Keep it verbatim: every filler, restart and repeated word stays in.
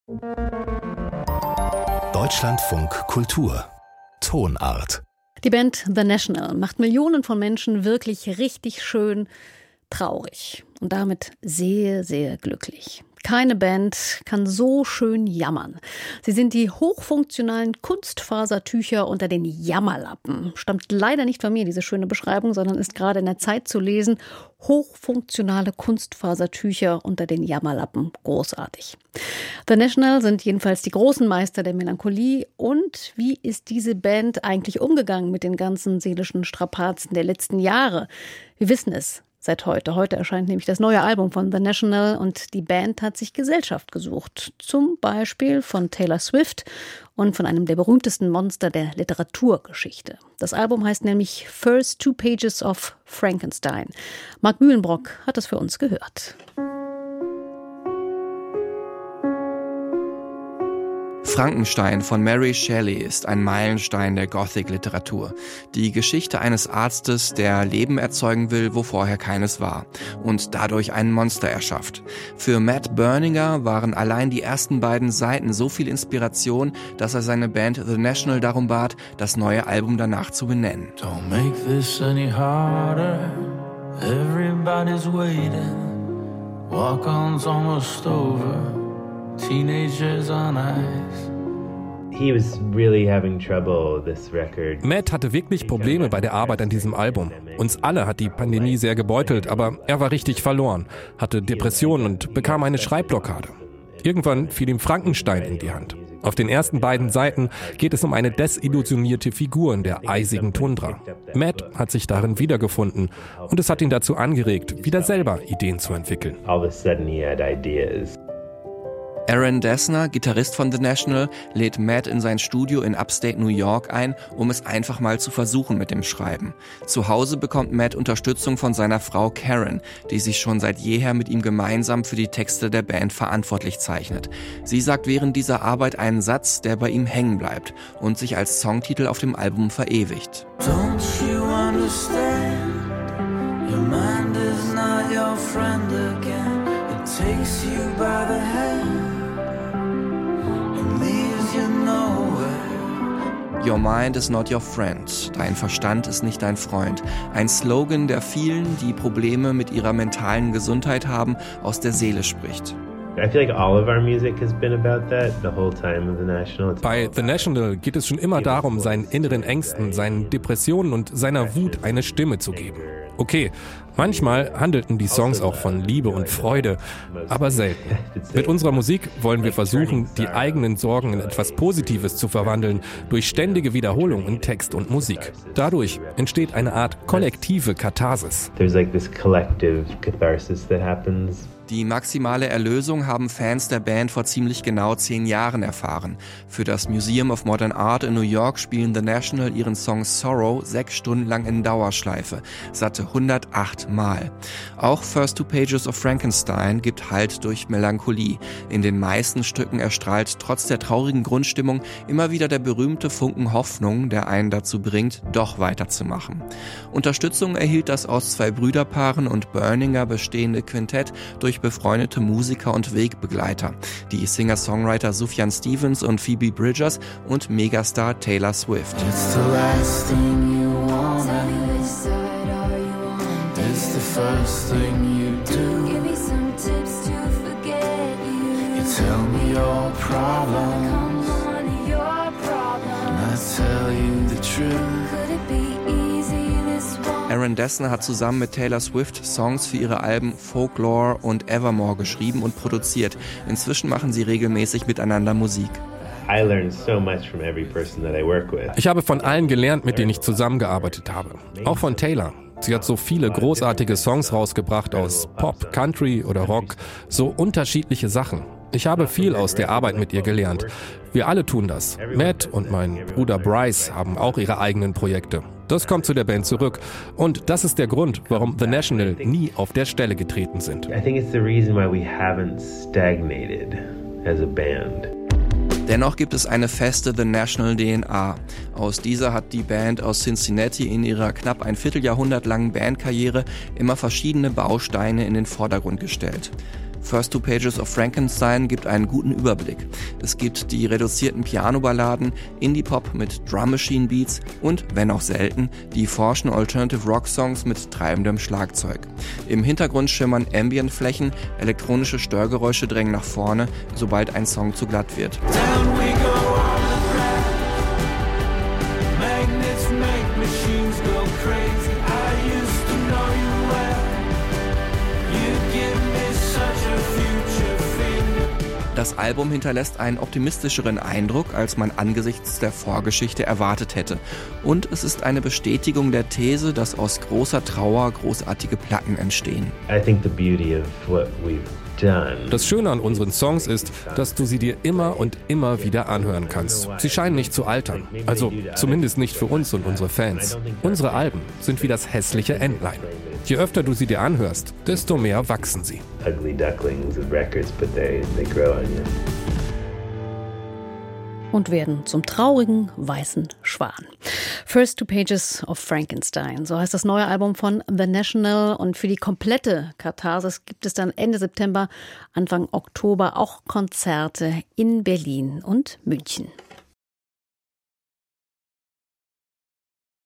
Deutschlandfunk Kultur Tonart. Die Band The National macht Millionen von Menschen wirklich richtig schön traurig und damit sehr, sehr glücklich. Keine Band kann so schön jammern. Sie sind die hochfunktionalen Kunstfasertücher unter den Jammerlappen. Stammt leider nicht von mir, diese schöne Beschreibung, sondern ist gerade in der Zeit zu lesen. Hochfunktionale Kunstfasertücher unter den Jammerlappen. Großartig. The National sind jedenfalls die großen Meister der Melancholie. Und wie ist diese Band eigentlich umgegangen mit den ganzen seelischen Strapazen der letzten Jahre? Wir wissen es seit heute. Heute erscheint nämlich das neue Album von The National und die Band hat sich Gesellschaft gesucht. Zum Beispiel von Taylor Swift und von einem der berühmtesten Monster der Literaturgeschichte. Das Album heißt nämlich First Two Pages of Frankenstein. Marc Mühlenbrock hat es für uns gehört. Frankenstein von Mary Shelley ist ein Meilenstein der Gothic-Literatur. Die Geschichte eines Arztes, der Leben erzeugen will, wo vorher keines war und dadurch ein Monster erschafft. Für Matt Berninger waren allein die ersten beiden Seiten so viel Inspiration, dass er seine Band The National darum bat, das neue Album danach zu benennen. Don't make this any harder. Everybody's waiting. Walk-on's almost over. Teenagers on ice. He was really having trouble this record. Matt hatte wirklich Probleme bei der Arbeit an diesem Album. Uns alle hat die Pandemie sehr gebeutelt, aber er war richtig verloren, hatte Depressionen und bekam eine Schreibblockade. Irgendwann fiel ihm Frankenstein in die Hand. Auf den ersten beiden Seiten geht es um eine desillusionierte Figur in der eisigen Tundra. Matt hat sich darin wiedergefunden und es hat ihn dazu angeregt, wieder selber Ideen zu entwickeln. All of a sudden he had ideas. Aaron Dessner, Gitarrist von The National, lädt Matt in sein Studio in Upstate New York ein, um es einfach mal zu versuchen mit dem Schreiben. Zu Hause bekommt Matt Unterstützung von seiner Frau Karen, die sich schon seit jeher mit ihm gemeinsam für die Texte der Band verantwortlich zeichnet. Sie sagt während dieser Arbeit einen Satz, der bei ihm hängen bleibt und sich als Songtitel auf dem Album verewigt. Don't you understand? Your mind is not your friend again. It takes you by the hand. Your mind is not your friend. Dein Verstand ist nicht dein Freund. Ein Slogan, der vielen, die Probleme mit ihrer mentalen Gesundheit haben, aus der Seele spricht. I feel like all of our music has been about that the whole time of The National. Bei The National geht es schon immer darum, seinen inneren Ängsten, seinen Depressionen und seiner Wut eine Stimme zu geben. Okay, manchmal handelten die Songs auch von Liebe und Freude, aber selten. Mit unserer Musik wollen wir versuchen, die eigenen Sorgen in etwas Positives zu verwandeln, durch ständige Wiederholung in Text und Musik. Dadurch entsteht eine Art kollektive Katharsis. There's like this collective catharsis that happens. Die maximale Erlösung haben Fans der Band vor ziemlich genau zehn Jahren erfahren. Für das Museum of Modern Art in New York spielen The National ihren Song Sorrow sechs Stunden lang in Dauerschleife, satte hundertacht Mal. Auch First Two Pages of Frankenstein gibt Halt durch Melancholie. In den meisten Stücken erstrahlt trotz der traurigen Grundstimmung immer wieder der berühmte Funken Hoffnung, der einen dazu bringt, doch weiterzumachen. Unterstützung erhielt das aus zwei Brüderpaaren und Berninger bestehende Quintett durch befreundete Musiker und Wegbegleiter, die Singer-Songwriter Sufjan Stevens und Phoebe Bridgers und Megastar Taylor Swift. It's the last thing you want and it's the first thing you do. Give me some tips to forget you. You tell me your problems and I tell you the truth. Could it be easy this one? Aaron Dessner hat zusammen mit Taylor Swift Songs für ihre Alben Folklore und Evermore geschrieben und produziert. Inzwischen machen sie regelmäßig miteinander Musik. I learned so much from every person that I work with. Ich habe von allen gelernt, mit denen ich zusammengearbeitet habe. Auch von Taylor. Sie hat so viele großartige Songs rausgebracht aus Pop, Country oder Rock. So unterschiedliche Sachen. Ich habe viel aus der Arbeit mit ihr gelernt. Wir alle tun das. Matt und mein Bruder Bryce haben auch ihre eigenen Projekte. Das kommt zu der Band zurück. Und das ist der Grund, warum The National nie auf der Stelle getreten sind. I think it's the reason why we haven't stagnated as a band. Dennoch gibt es eine feste The National D N A. Aus dieser hat die Band aus Cincinnati in ihrer knapp ein Vierteljahrhundert langen Bandkarriere immer verschiedene Bausteine in den Vordergrund gestellt. First Two Pages of Frankenstein gibt einen guten Überblick. Es gibt die reduzierten Pianoballaden, Indie-Pop mit Drum Machine Beats und, wenn auch selten, die forschen Alternative Rock Songs mit treibendem Schlagzeug. Im Hintergrund schimmern Ambient-Flächen, elektronische Störgeräusche drängen nach vorne, sobald ein Song zu glatt wird. Down we go on the ground. Magnets make machines go crazy. I used to know you well. You give me such a future feeling. Das Album hinterlässt einen optimistischeren Eindruck, als man angesichts der Vorgeschichte erwartet hätte. Und es ist eine Bestätigung der These, dass aus großer Trauer großartige Platten entstehen. I think the beauty of what we've done. Das Schöne an unseren Songs ist, dass du sie dir immer und immer wieder anhören kannst. Sie scheinen nicht zu altern. Also zumindest nicht für uns und unsere Fans. Unsere Alben sind wie das hässliche Entlein. Je öfter du sie dir anhörst, desto mehr wachsen sie. Ugly ducklings of records, but they, they grow on you. Und werden zum traurigen weißen Schwan. First Two Pages of Frankenstein, so heißt das neue Album von The National. Und für die komplette Katharsis gibt es dann Ende September, Anfang Oktober auch Konzerte in Berlin und München.